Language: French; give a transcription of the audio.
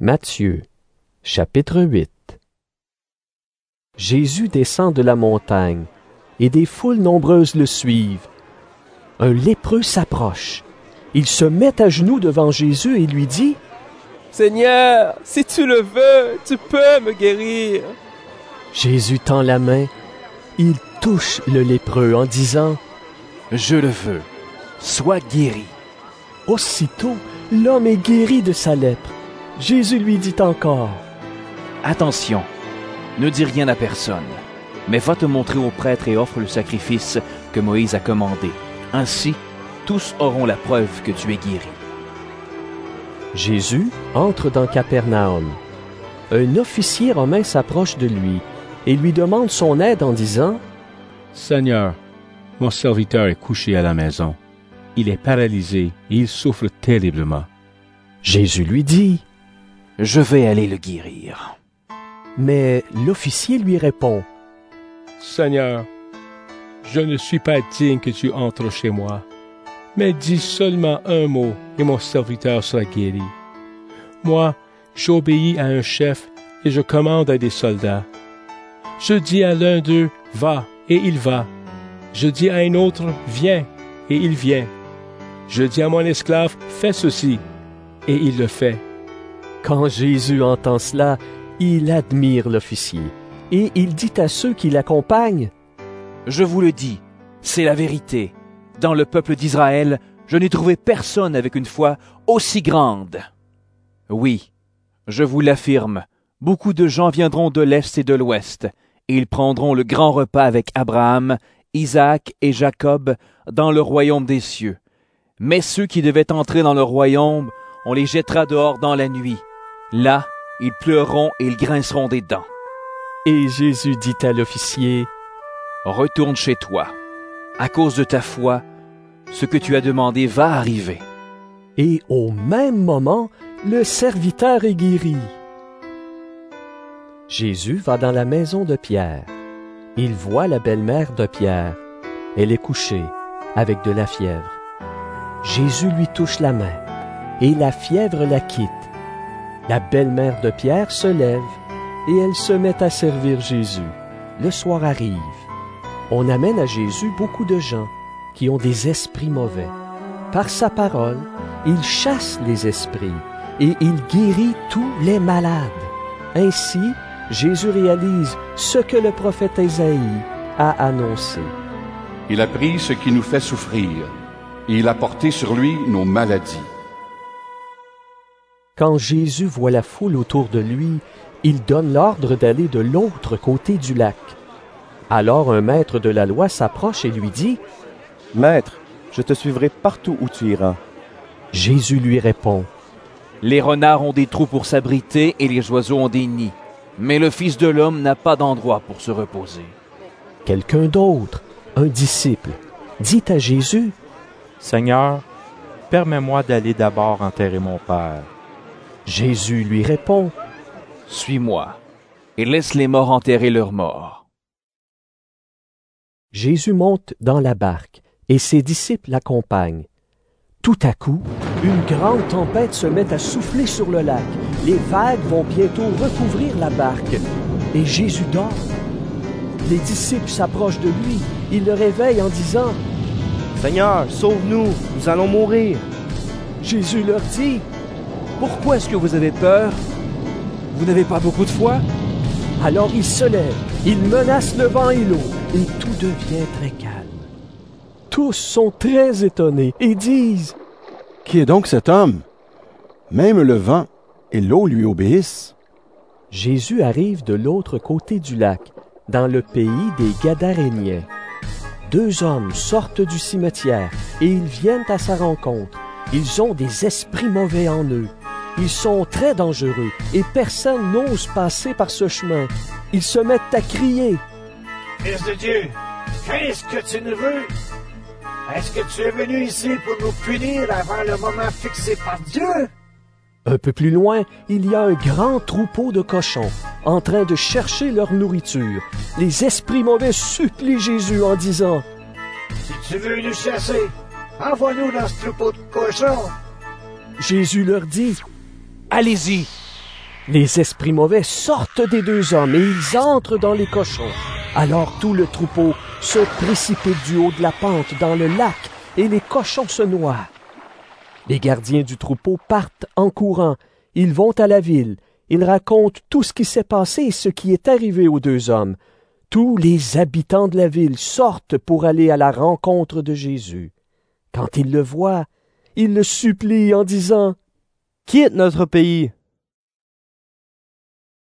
Matthieu, chapitre 8. Jésus descend de la montagne, et des foules nombreuses le suivent. Un lépreux s'approche. Il se met à genoux devant Jésus et lui dit: « Seigneur, si tu le veux, tu peux me guérir. » Jésus tend la main. Il touche le lépreux en disant: « Je le veux, sois guéri. » Aussitôt, l'homme est guéri de sa lèpre. Jésus lui dit encore: « Attention, ne dis rien à personne, mais va te montrer au prêtre et offre le sacrifice que Moïse a commandé. Ainsi, tous auront la preuve que tu es guéri. » Jésus entre dans Capernaum. Un officier romain s'approche de lui et lui demande son aide en disant: « Seigneur, mon serviteur est couché à la maison. Il est paralysé et il souffre terriblement. » Jésus lui dit: « Je vais aller le guérir. » Mais l'officier lui répond: « Seigneur, je ne suis pas digne que tu entres chez moi, mais dis seulement un mot et mon serviteur sera guéri. Moi, j'obéis à un chef et je commande à des soldats. Je dis à l'un d'eux, va, et il va. Je dis à un autre, viens, et il vient. Je dis à mon esclave, fais ceci, et il le fait. » Quand Jésus entend cela, il admire l'officier, et il dit à ceux qui l'accompagnent: « Je vous le dis, c'est la vérité. Dans le peuple d'Israël, je n'ai trouvé personne avec une foi aussi grande. Oui, je vous l'affirme, beaucoup de gens viendront de l'Est et de l'Ouest, et ils prendront le grand repas avec Abraham, Isaac et Jacob dans le royaume des cieux. Mais ceux qui devaient entrer dans le royaume, on les jettera dehors dans la nuit. Là, ils pleureront et ils grinceront des dents. » Et Jésus dit à l'officier: « Retourne chez toi. À cause de ta foi, ce que tu as demandé va arriver. » Et au même moment, le serviteur est guéri. Jésus va dans la maison de Pierre. Il voit la belle-mère de Pierre. Elle est couchée, avec de la fièvre. Jésus lui touche la main, et la fièvre la quitte. La belle-mère de Pierre se lève, et elle se met à servir Jésus. Le soir arrive. On amène à Jésus beaucoup de gens qui ont des esprits mauvais. Par sa parole, il chasse les esprits, et il guérit tous les malades. Ainsi, Jésus réalise ce que le prophète Ésaïe a annoncé. Il a pris ce qui nous fait souffrir, et il a porté sur lui nos maladies. Quand Jésus voit la foule autour de lui, il donne l'ordre d'aller de l'autre côté du lac. Alors un maître de la loi s'approche et lui dit: « Maître, je te suivrai partout où tu iras. » Jésus lui répond: « Les renards ont des trous pour s'abriter et les oiseaux ont des nids, mais le Fils de l'homme n'a pas d'endroit pour se reposer. » Quelqu'un d'autre, un disciple, dit à Jésus: « Seigneur, permets-moi d'aller d'abord enterrer mon père. » Jésus lui répond: « Suis-moi, et laisse les morts enterrer leurs morts. » Jésus monte dans la barque, et ses disciples l'accompagnent. Tout à coup, une grande tempête se met à souffler sur le lac. Les vagues vont bientôt recouvrir la barque, et Jésus dort. Les disciples s'approchent de lui. Ils le réveillent en disant: « Seigneur, sauve-nous, nous allons mourir. » Jésus leur dit: « Pourquoi est-ce que vous avez peur? Vous n'avez pas beaucoup de foi? » Alors il se lève, il menace le vent et l'eau, et tout devient très calme. Tous sont très étonnés et disent: « Qui est donc cet homme? Même le vent et l'eau lui obéissent. » Jésus arrive de l'autre côté du lac, dans le pays des Gadaréniens. 2 hommes sortent du cimetière et ils viennent à sa rencontre. Ils ont des esprits mauvais en eux. Ils sont très dangereux et personne n'ose passer par ce chemin. Ils se mettent à crier: « Fils de Dieu, qu'est-ce que tu nous veux? Est-ce que tu es venu ici pour nous punir avant le moment fixé par Dieu? » Un peu plus loin, il y a un grand troupeau de cochons en train de chercher leur nourriture. Les esprits mauvais supplient Jésus en disant: « Si tu veux nous chasser, envoie-nous dans ce troupeau de cochons. » Jésus leur dit: Allez-y, Les esprits mauvais sortent des deux hommes et ils entrent dans les cochons. Alors tout le troupeau se précipite du haut de la pente dans le lac et les cochons se noient. Les gardiens du troupeau partent en courant. Ils vont à la ville. Ils racontent tout ce qui s'est passé et ce qui est arrivé aux deux hommes. Tous les habitants de la ville sortent pour aller à la rencontre de Jésus. Quand ils le voient, ils le supplient en disant « Quitte notre pays,